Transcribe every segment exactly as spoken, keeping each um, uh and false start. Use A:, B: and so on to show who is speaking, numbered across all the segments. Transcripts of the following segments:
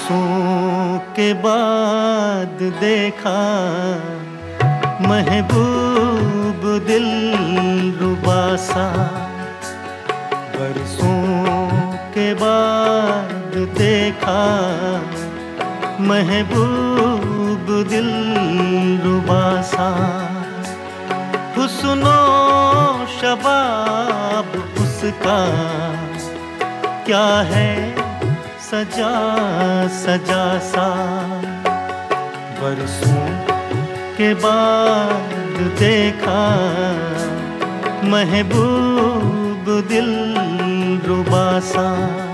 A: बरसों के बाद देखा महबूब दिल रुबा सा। बरसों के बाद देखा महबूब दिल रुबा सा। हुस्नो शबाब उसका क्या है सजा सजा सा। बरसों के बाद देखा महबूब दिल रुबा सा।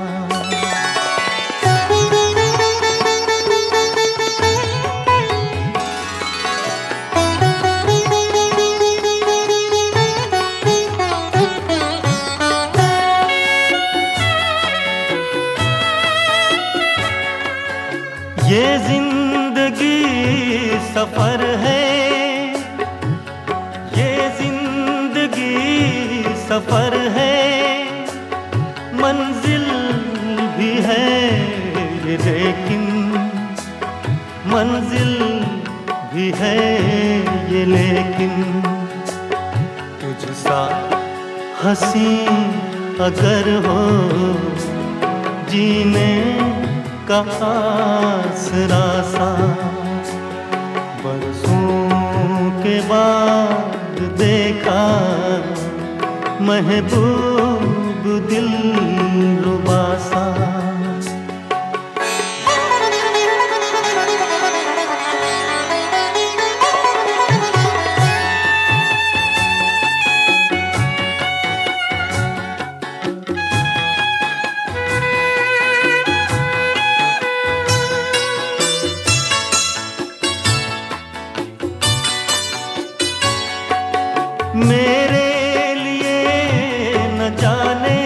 A: ये जिंदगी सफर है, ये जिंदगी सफर है, मंजिल भी है लेकिन मंजिल भी है ये लेकिन। तुझसा हंसी अगर हो जीने का आसरा सा। बरसों के बाद देखा महबूब दिल रुबा सा। मेरे लिए न जाने,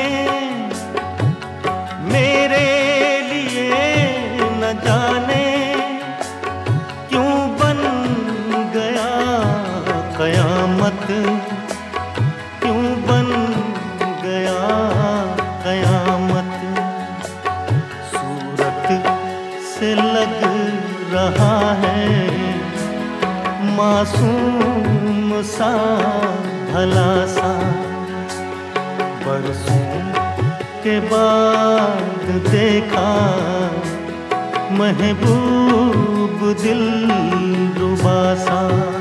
A: मेरे लिए न जाने क्यों बन गया कयामत, क्यों बन गया कयामत। सूरत से लग रहा है मासूम सा भला सा। बरसों के बाद देखा महबूब दिल रुबा सा।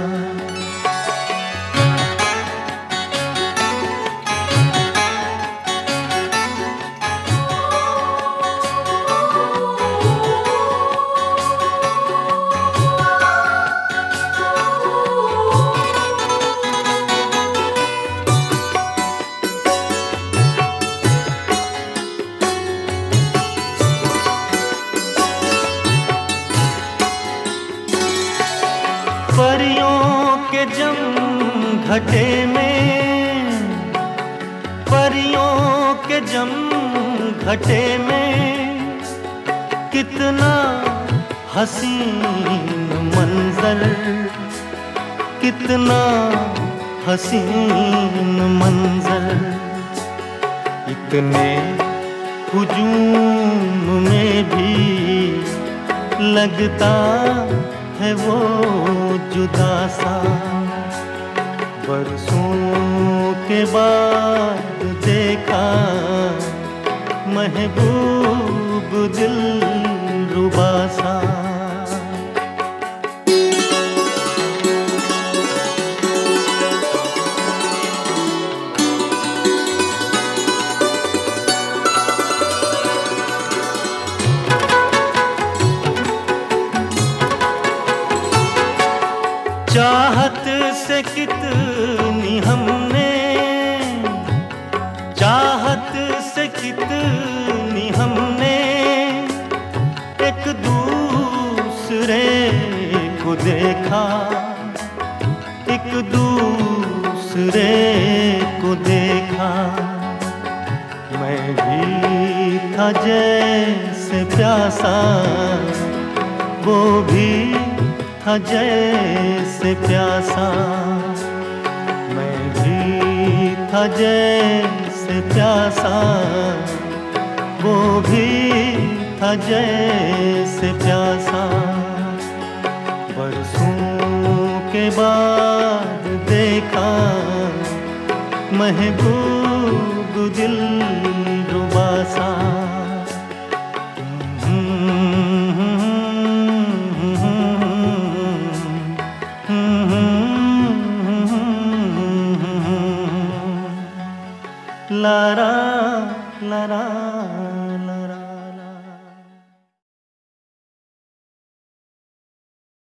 A: परियों के जम घटे में, परियों के जम घटे में कितना हसीन मंजर, कितना हसीन मंजर। इतने हुजूम में भी लगता है वो जुदा सा। बरसों के बाद देखा महबूब दिल रुबा सा। चाहत से कितनी हमने, चाहत से कितनी हमने एक दूसरे को देखा, एक दूसरे को देखा। मैं भी था जैसे प्यासा, वो भी था जैसे प्यासा। मैं भी था जैसे प्यासा, वो भी था जैसे प्यासा, बरसों के बाद देखा महबूब दिल रुबा सा। Lara Lara